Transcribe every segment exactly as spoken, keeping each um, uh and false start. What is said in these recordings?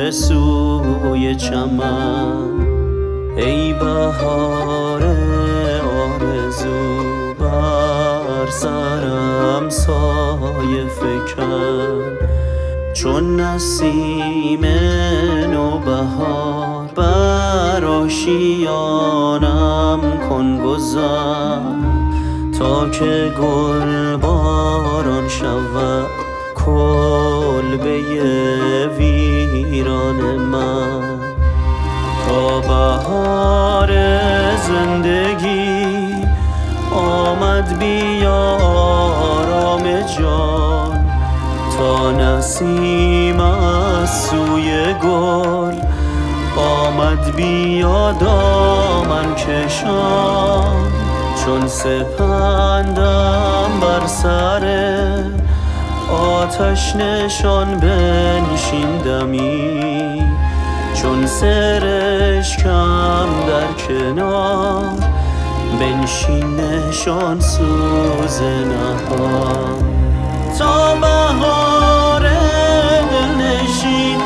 سوی چمن. ای بهار آرزو بر سرم سایه فکن، چون نسیم نوبهار بر آشیانم کن گذر، تا که گل باران شود کلبه ویران من. تا بهار زندگی آمد بیا آرام جان، تا نسیم از سوی گل آمد بیا دامن کشان. چون سپندم بر سر آتش نشان بنشیندمی، چون سرشکم در کنار بنشین نشان سوز نهان. تا بهار دلنشین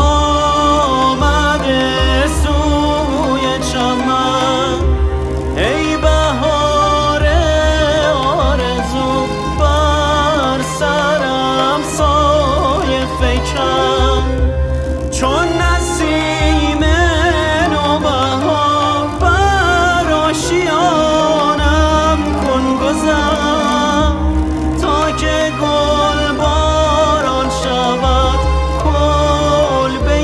آمده سوی چمن، ای بهار آرزو بر سرم سایه فکن، چون نسیم نوبهار بر آشیانم کن گذر، تا که گل باران شود کلبه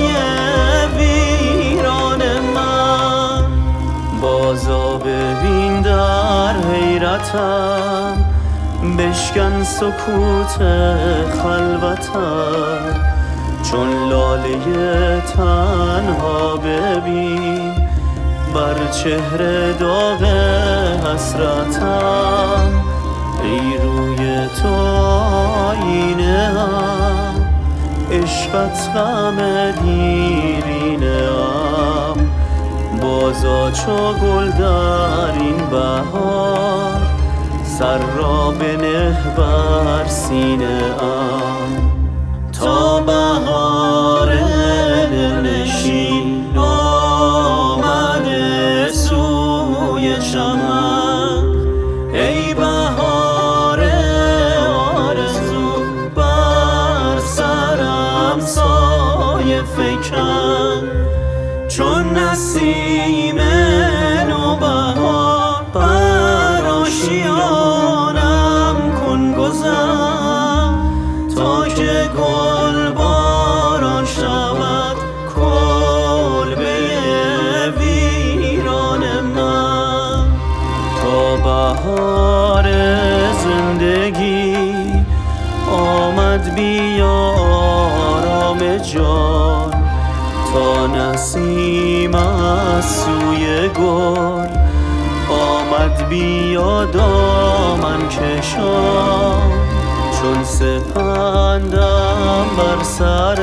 ویران من. بازا ببین در حیرتم، بشکن سکوت خلوتم، چون لاله تنها ببین بر چهره داغ حسرتم. ای روی تو آینه ام، عشقت غم دیرینه ام، بازا چو گل در این بهار سر را بنه بر سینه ام. تا بهار دلنشین آمده سوی چمن، ای بهار آرزو بر سرم سایه فکن، چون نسیم نوبهار بر آشیانم کن گذر، تا که گل باران شود کلبه ویران من. تا بهار زندگی آمد بیا آرام جان، تا نسیم از سوی گل آمد بیا دامن کشان. چون سپندم بر سر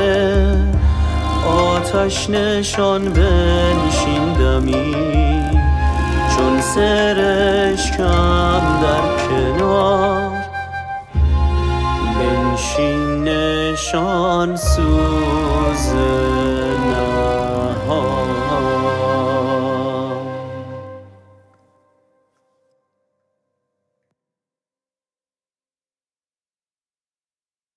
آتش نشان بنشیندمی، چون سرشکم در کنار بنشین نشان سوز